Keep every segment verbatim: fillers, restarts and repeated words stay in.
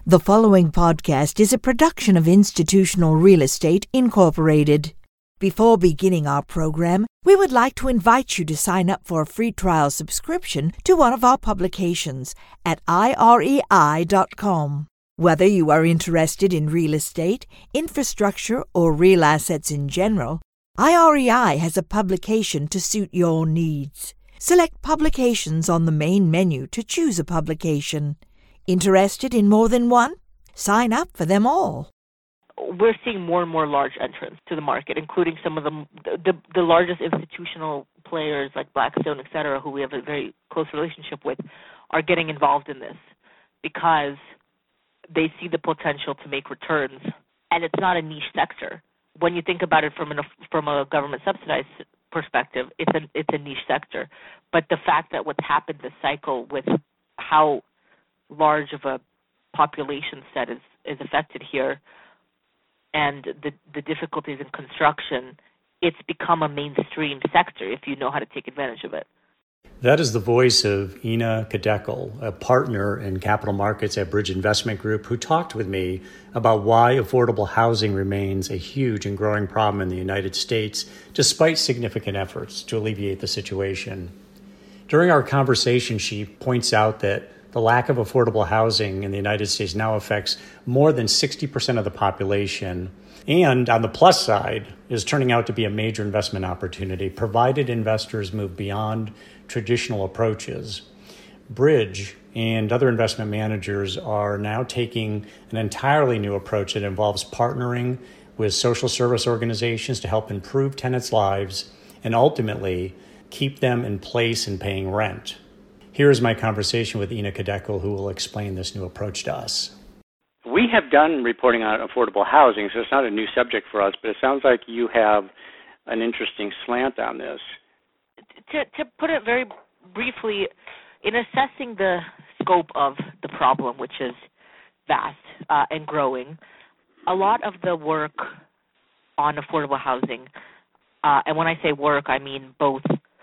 The following podcast is a production of Institutional Real Estate Incorporated. Before beginning our program, we would like to invite you to sign up for a free trial subscription to one of our publications at I R E I dot com. Whether you are interested in real estate, infrastructure, or real assets in general, I R E I has a publication to suit your needs. Select Publications on the main menu to choose a publication. Interested in more than one? Sign up for them all. We're seeing more and more large entrants to the market, including some of the, the the largest institutional players like Blackstone, et cetera, who we have a very close relationship with, are getting involved in this because they see the potential to make returns, and it's not a niche sector. When you think about it from an from a government subsidized perspective, it's a it's a niche sector. But the fact that what's happened this cycle with how large of a population set is, is affected here, and the the difficulties in construction, it's become a mainstream sector if you know how to take advantage of it. That is the voice of Ina Kadekel, a partner in capital markets at Bridge Investment Group, who talked with me about why affordable housing remains a huge and growing problem in the United States, despite significant efforts to alleviate the situation. During our conversation, she points out that the lack of affordable housing in the United States now affects more than sixty percent of the population, and on the plus side, is turning out to be a major investment opportunity, provided investors move beyond traditional approaches. Bridge and other investment managers are now taking an entirely new approach that involves partnering with social service organizations to help improve tenants' lives and ultimately keep them in place and paying rent. Here is my conversation with Ina Kadekel, who will explain this new approach to us. We have done reporting on affordable housing, so it's not a new subject for us, but it sounds like you have an interesting slant on this. To, to put it very briefly, in assessing the scope of the problem, which is vast uh, and growing, a lot of the work on affordable housing, uh, and when I say work, I mean both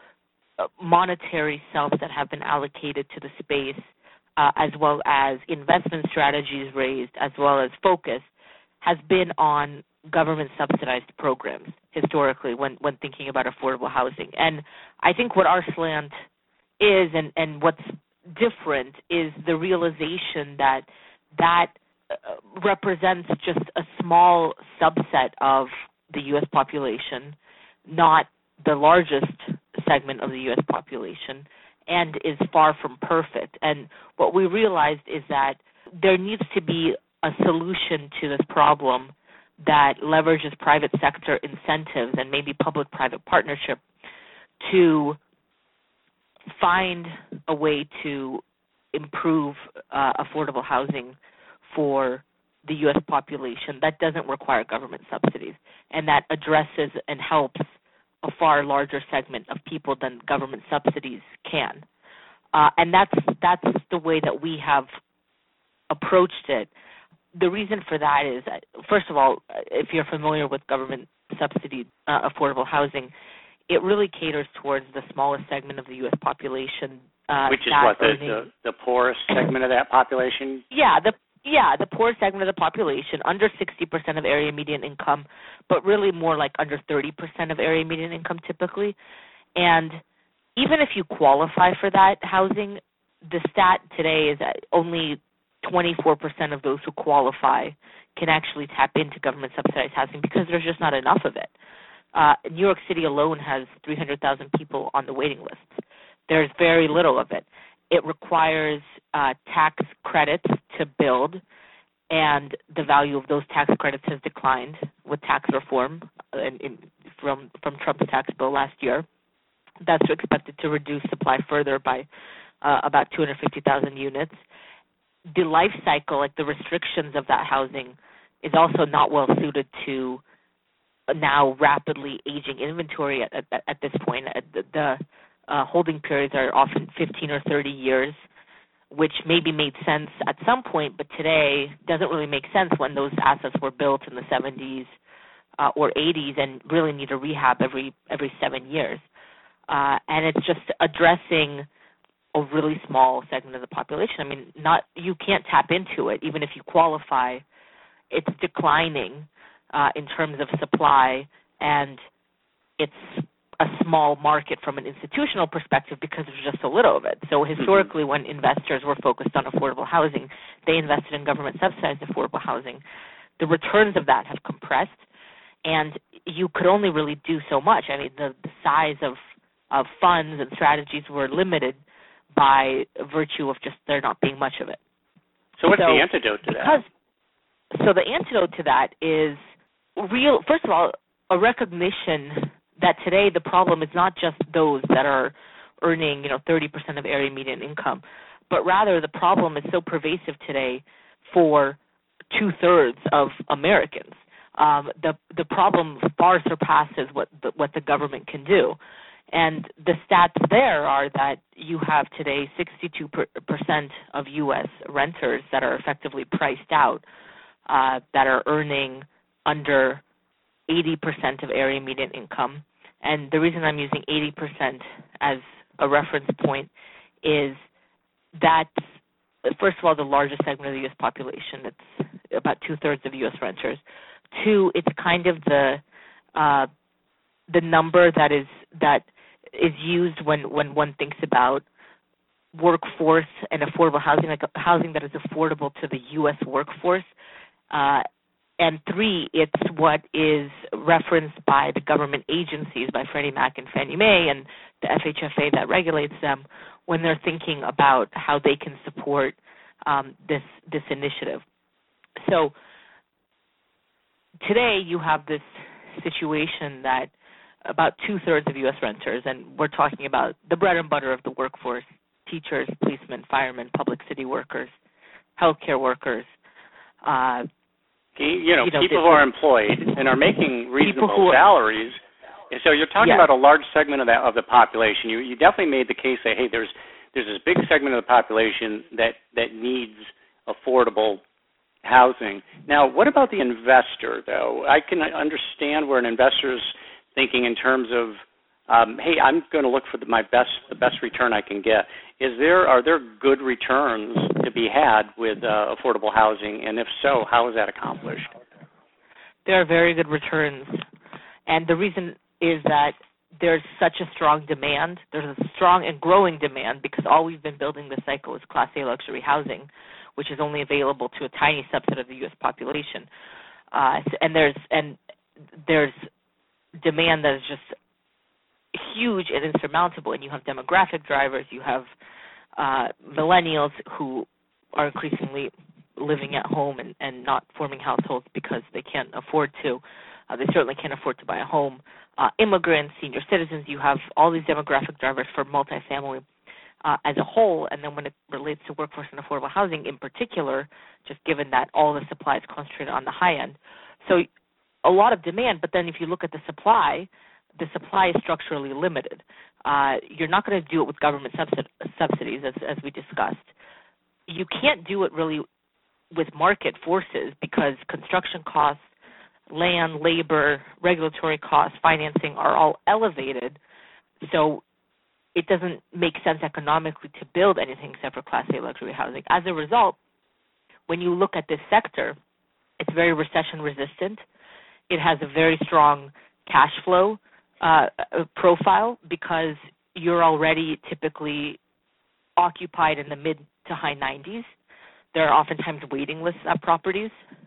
monetary sums that have been allocated to the space, uh, as well as investment strategies raised, as well as focus, has been on government subsidized programs historically when, when thinking about affordable housing. And I think what our slant is and, and what's different is the realization that that uh, represents just a small subset of the U S population, not the largest segment of the U S population, and is far from perfect. And what we realized is that there needs to be a solution to this problem that leverages private sector incentives and maybe public-private partnership to find a way to improve uh, affordable housing for the U S population that doesn't require government subsidies and that addresses and helps a far larger segment of people than government subsidies can. Uh, and that's that's the way that we have approached it. The reason for that is, first of all, if you're familiar with government subsidy uh, affordable housing, it really caters towards the smallest segment of the U S population. Uh, Which is what, the, the, the poorest segment of that population? Yeah, the Yeah, the poor segment of the population, under sixty percent of area median income, but really more like under thirty percent of area median income typically. And even if you qualify for that housing, the stat today is that only twenty-four percent of those who qualify can actually tap into government subsidized housing because there's just not enough of it. Uh, New York City alone has three hundred thousand people on the waiting lists. There's very little of it. It requires uh, tax credits to build, and the value of those tax credits has declined with tax reform in, in, from, from Trump's tax bill last year. That's expected to reduce supply further by uh, about two hundred fifty thousand units. The life cycle, like the restrictions of that housing, is also not well suited to now rapidly aging inventory at, at, at this point. The, the uh, holding periods are often fifteen or thirty years, which maybe made sense at some point, but today doesn't really make sense when those assets were built in the seventies uh, or eighties and really need a rehab every every seven years. Uh, and it's just addressing a really small segment of the population. I mean, not you can't tap into it, even if you qualify. It's declining uh, in terms of supply, and it's a small market from an institutional perspective because there's just so little of it. So historically, when investors were focused on affordable housing, they invested in government-subsidized affordable housing. The returns of that have compressed, and you could only really do so much. I mean, the, the size of, of funds and strategies were limited by virtue of just there not being much of it. So what's so the antidote to because, that? So the antidote to that is real, first of all, a recognition that today the problem is not just those that are earning, you know, thirty percent of area median income, but rather the problem is so pervasive today for two-thirds of Americans. Um, the the problem far surpasses what the, what the government can do. And the stats there are that you have today sixty-two percent of U S renters that are effectively priced out, uh, that are earning under eighty percent of area median income. And the reason I'm using eighty percent as a reference point is that, first of all, the largest segment of the U S population. It's about two-thirds of U S renters. Two, it's kind of the uh, the number that is that is used when, when one thinks about workforce and affordable housing, like housing that is affordable to the U S workforce. Uh, and three, it's what is referenced by the government agencies, by Freddie Mac and Fannie Mae and the F H F A that regulates them when they're thinking about how they can support um, this this initiative. So today you have this situation that about two-thirds of U S renters, and we're talking about the bread and butter of the workforce, teachers, policemen, firemen, public city workers, healthcare workers. Uh, you, know, you know, people who are employed and are making reasonable are, salaries. So you're talking yes. about a large segment of, that, of the population. You, you definitely made the case that, hey, there's there's this big segment of the population that, that needs affordable housing. Now, what about the investor, though? I can understand where an investor's thinking in terms of, um, hey, I'm going to look for the, my best, the best return I can get. Is there, are there good returns to be had with uh, affordable housing, and if so, how is that accomplished? There are very good returns, and the reason is that there's such a strong demand. There's a strong and growing demand because all we've been building this cycle is Class A luxury housing, which is only available to a tiny subset of the U S population. Uh, and there's and there's demand that is just huge and insurmountable. And you have demographic drivers. You have uh, millennials who are increasingly living at home and, and not forming households because they can't afford to. Uh, they certainly can't afford to buy a home. Uh, immigrants, senior citizens, you have all these demographic drivers for multifamily uh, as a whole, and then when it relates to workforce and affordable housing in particular, just given that all the supply is concentrated on the high end. So a lot of demand, but then if you look at the supply, the supply is structurally limited. Uh, you're not going to do it with government subsidi- subsidies, as, as we discussed. You can't do it really with market forces because construction costs, land, labor, regulatory costs, financing are all elevated. So it doesn't make sense economically to build anything except for Class A luxury housing. As a result, when you look at this sector, it's very recession resistant. It has a very strong cash flow uh, profile because you're already typically occupied in the mid to high nineties. There are oftentimes waiting lists of properties.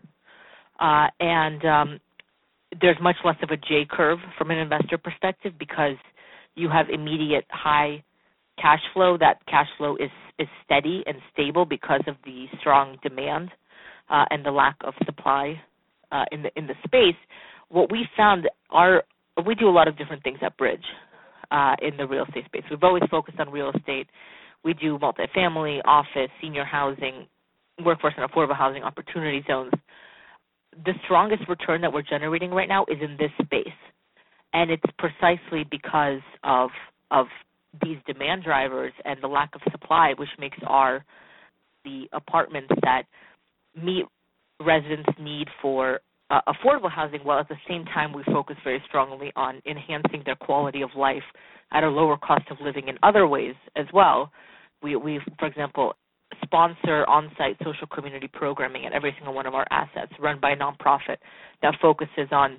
Uh, and um, there's much less of a J curve from an investor perspective because you have immediate high cash flow. That cash flow is, is steady and stable because of the strong demand uh, and the lack of supply uh, in the in the space. What we found are we do a lot of different things at Bridge uh, in the real estate space. We've always focused on real estate. We do multifamily, office, senior housing, workforce and affordable housing opportunity zones. The strongest return that we're generating right now is in this space, and it's precisely because of of these demand drivers and the lack of supply, which makes our the apartments that meet residents' need for uh, affordable housing, while at the same time we focus very strongly on enhancing their quality of life at a lower cost of living in other ways as well, We, we, for example, sponsor on-site social community programming at every single one of our assets run by a nonprofit that focuses on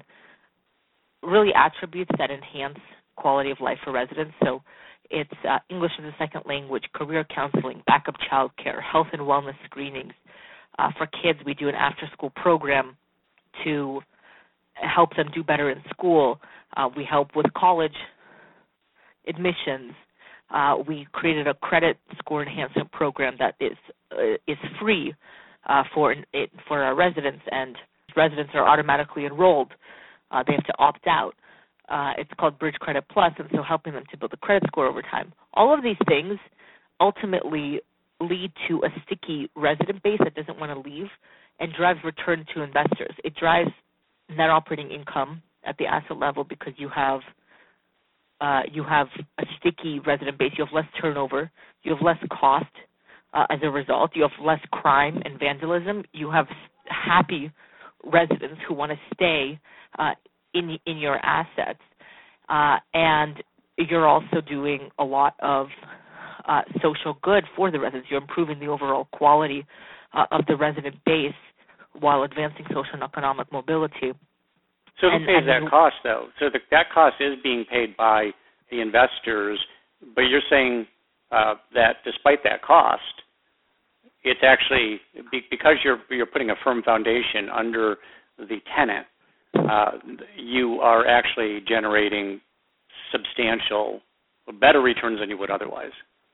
really attributes that enhance quality of life for residents. So it's uh, English as a second language, career counseling, backup child care, health and wellness screenings. Uh, for kids, we do an after-school program to help them do better in school. Uh, we help with college admissions. Uh, we created a credit score enhancement program that is uh, is free uh, for it, for our residents, and residents are automatically enrolled. Uh, they have to opt out. Uh, it's called Bridge Credit Plus, and so helping them to build a credit score over time. All of these things ultimately lead to a sticky resident base that doesn't want to leave and drives return to investors. It drives net operating income at the asset level because you have uh, you have a sticky resident base. You have less turnover. You have less cost uh, as a result. You have less crime and vandalism. You have happy residents who want to stay uh, in in your assets, uh, and you're also doing a lot of uh, social good for the residents. You're improving the overall quality uh, of the resident base while advancing social and economic mobility. So who and, pays and that you, cost, though? So the, that cost is being paid by the investors, but you're saying uh, that despite that cost, it's actually because you're you're putting a firm foundation under the tenant. Uh, you are actually generating substantial, better returns than you would otherwise.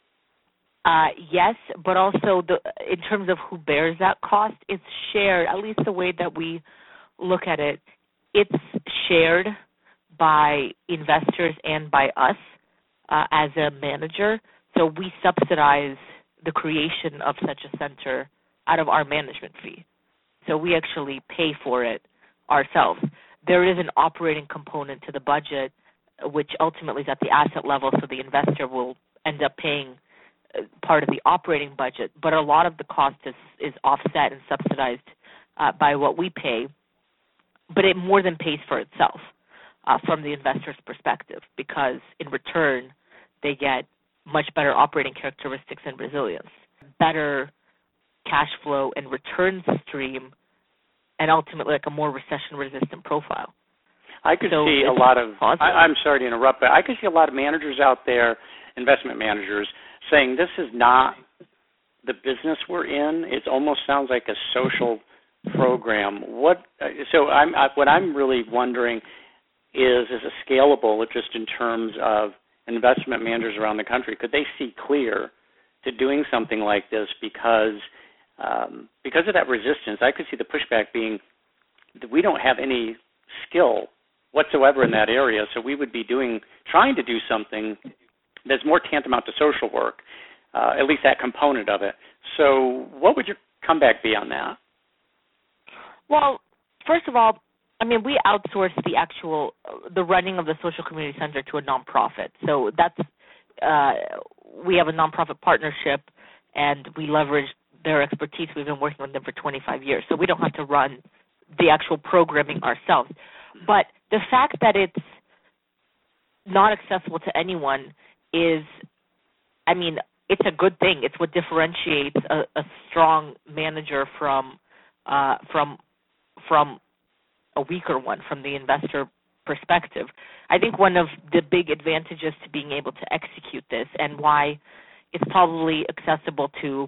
Uh, yes, but also the, in terms of who bears that cost, it's shared, at least the way that we look at it, it's shared by investors and by us uh, as a manager. So we subsidize the creation of such a center out of our management fee. So we actually pay for it ourselves. There is an operating component to the budget, which ultimately is at the asset level, so the investor will end up paying part of the operating budget, but a lot of the cost is, is offset and subsidized uh, by what we pay, but it more than pays for itself uh, from the investor's perspective, because in return they get much better operating characteristics and resilience, better cash flow and return stream, and ultimately like a more recession-resistant profile. I could so see a lot of, I, I'm sorry to interrupt, but I could see a lot of managers out there, investment managers, saying this is not the business we're in. It almost sounds like a social program. What? So I'm, I, what I'm really wondering is, is it scalable just in terms of investment managers around the country? Could they see clear to doing something like this because um, because of that resistance? I could see the pushback being that we don't have any skill whatsoever in that area, so we would be doing trying to do something that's more tantamount to social work, uh, at least that component of it. So what would your comeback be on that? Well, first of all, I mean, we outsource the actual, the running of the social community center to a nonprofit. So that's, uh, we have a nonprofit partnership, and we leverage their expertise. We've been working with them for twenty-five years, so we don't have to run the actual programming ourselves. But the fact that it's not accessible to anyone is, I mean, it's a good thing. It's what differentiates a, a strong manager from uh, from from a weaker one, from the investor perspective. I think one of the big advantages to being able to execute this, and why it's probably accessible to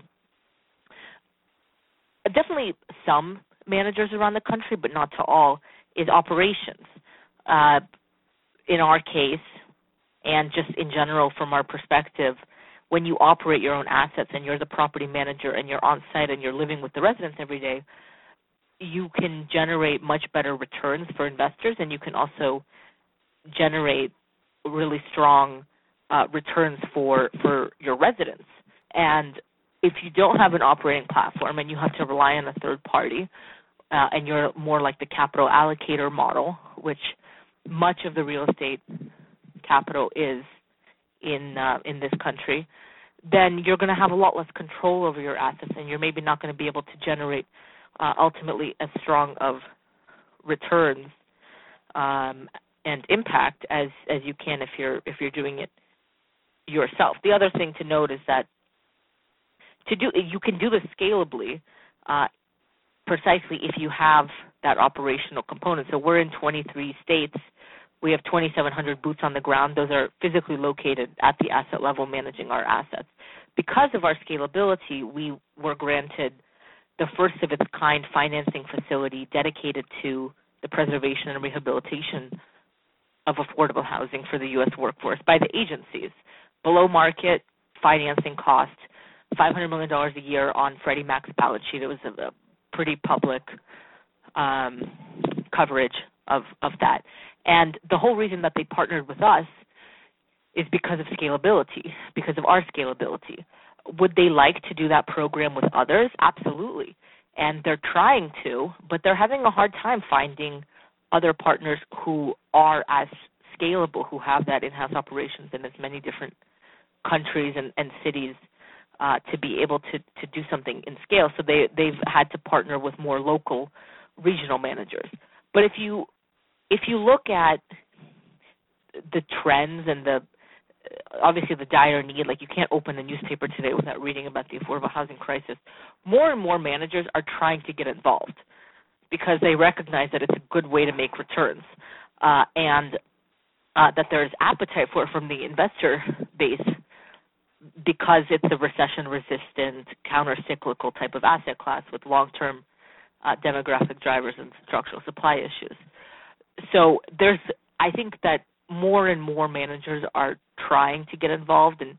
definitely some managers around the country, but not to all, is operations. Uh, in our case, and just in general from our perspective, when you operate your own assets and you're the property manager and you're on site and you're living with the residents every day, you can generate much better returns for investors, and you can also generate really strong uh, returns for, for your residents. And if you don't have an operating platform and you have to rely on a third party, uh, and you're more like the capital allocator model, which much of the real estate capital is in uh, in this country, then you're going to have a lot less control over your assets, and you're maybe not going to be able to generate uh, ultimately as strong of returns um, and impact as, as you can if you're if you're doing it yourself. The other thing to note is that to do you can do this scalably, uh, precisely if you have that operational component. So we're in twenty-three states. We have twenty-seven hundred boots on the ground. Those are physically located at the asset level managing our assets. Because of our scalability, we were granted the first of its kind financing facility dedicated to the preservation and rehabilitation of affordable housing for the U S workforce by the agencies. Below market financing cost, five hundred million dollars a year on Freddie Mac's balance sheet. It was a, a pretty public um, coverage of, of that. And the whole reason that they partnered with us is because of scalability, because of our scalability. Would they like to do that program with others? Absolutely. And they're trying to, but they're having a hard time finding other partners who are as scalable, who have that in-house operations in as many different countries and, and cities uh, to be able to, to do something in scale. So they, they've had to partner with more local regional managers. But if you if you look at the trends and the obviously the dire need, like you can't open a newspaper today without reading about the affordable housing crisis, more and more managers are trying to get involved because they recognize that it's a good way to make returns uh, and uh, that there's appetite for it from the investor base because it's a recession-resistant, counter-cyclical type of asset class with long-term uh, demographic drivers and structural supply issues. So there's, I think that more and more managers are trying to get involved, and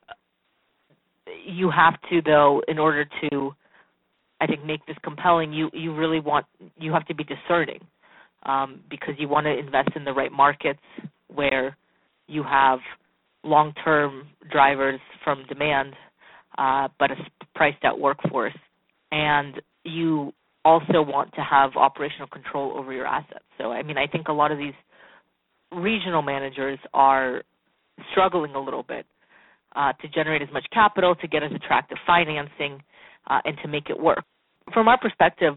you have to, though, in order to, I think, make this compelling, you, you really want, you have to be discerning um, because you want to invest in the right markets where you have long-term drivers from demand, uh, but a priced-out workforce, and you also want to have operational control over your assets. So, I mean, I think a lot of these regional managers are struggling a little bit uh, to generate as much capital, to get as attractive financing, uh, and to make it work. From our perspective,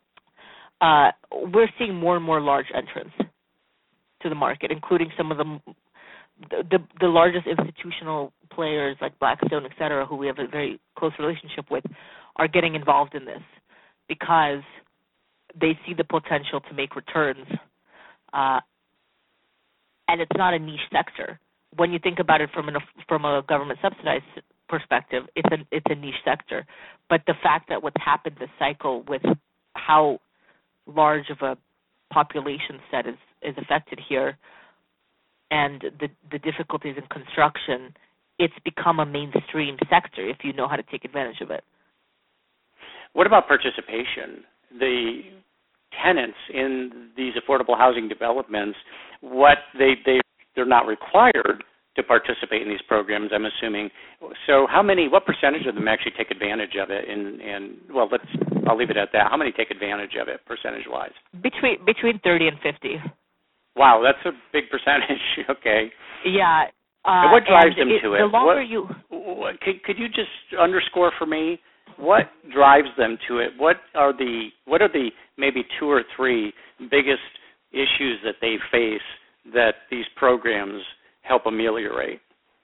uh, we're seeing more and more large entrants to the market, including some of the the, the largest institutional players like Blackstone, et cetera, who we have a very close relationship with, are getting involved in this because they see the potential to make returns. Uh, and it's not a niche sector. When you think about it from an, from a government subsidized perspective, it's a, it's a niche sector. But the fact that what's happened this cycle with how large of a population set is, is affected here and the, the difficulties in construction, it's become a mainstream sector if you know how to take advantage of it. What about participation? The tenants in these affordable housing developments, what they, they, they're not required to participate in these programs, I'm assuming. So how many, what percentage of them actually take advantage of it? And, and well, let's, I'll leave it at that. How many take advantage of it percentage-wise? Between between thirty and fifty. Wow, that's a big percentage. Okay. Yeah. Uh, and what drives and them it, to it? The longer what, you... What, could, could you just underscore for me what drives them to it? What are the what are the maybe two or three biggest issues that they face that these programs help ameliorate?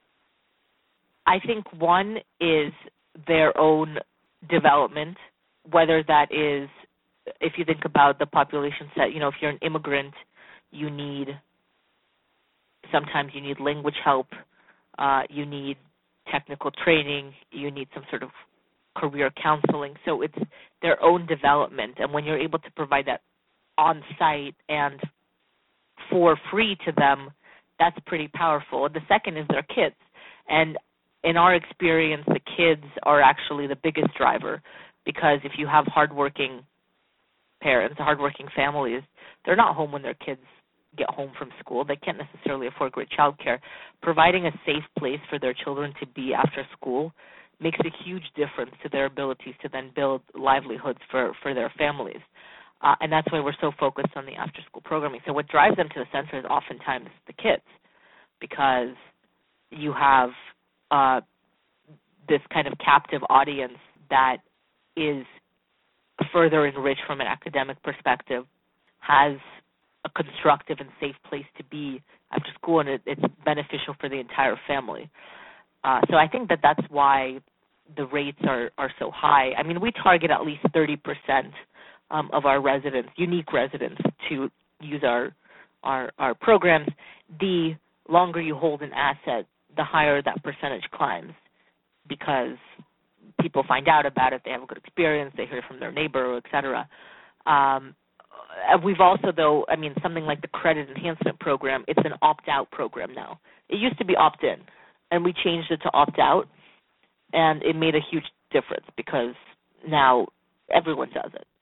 I think one is their own development, whether that is, if you think about the population set, you know, if you're an immigrant, you need, sometimes you need language help, uh, you need technical training, you need some sort of career counseling. So it's their own development. And when you're able to provide that on-site and for free to them, that's pretty powerful. And the second is their kids. And in our experience, the kids are actually the biggest driver because if you have hardworking parents, hardworking families, they're not home when their kids get home from school. They can't necessarily afford great childcare. Providing a safe place for their children to be after school makes a huge difference to their abilities to then build livelihoods for, for their families. Uh, and that's why we're so focused on the after-school programming. So what drives them to the center is oftentimes the kids, because you have uh, this kind of captive audience that is further enriched from an academic perspective, has a constructive and safe place to be after school, and it, it's beneficial for the entire family. Uh, so I think that that's why the rates are, are so high. I mean, we target at least thirty percent um, of our residents, unique residents, to use our, our our programs. The longer you hold an asset, the higher that percentage climbs, because people find out about it, they have a good experience, they hear from their neighbor, et cetera. Um, we've also, though, I mean, something like the credit enhancement program, it's an opt-out program now. It used to be opt-in, and we changed it to opt-out, and it made a huge difference because now everyone does it.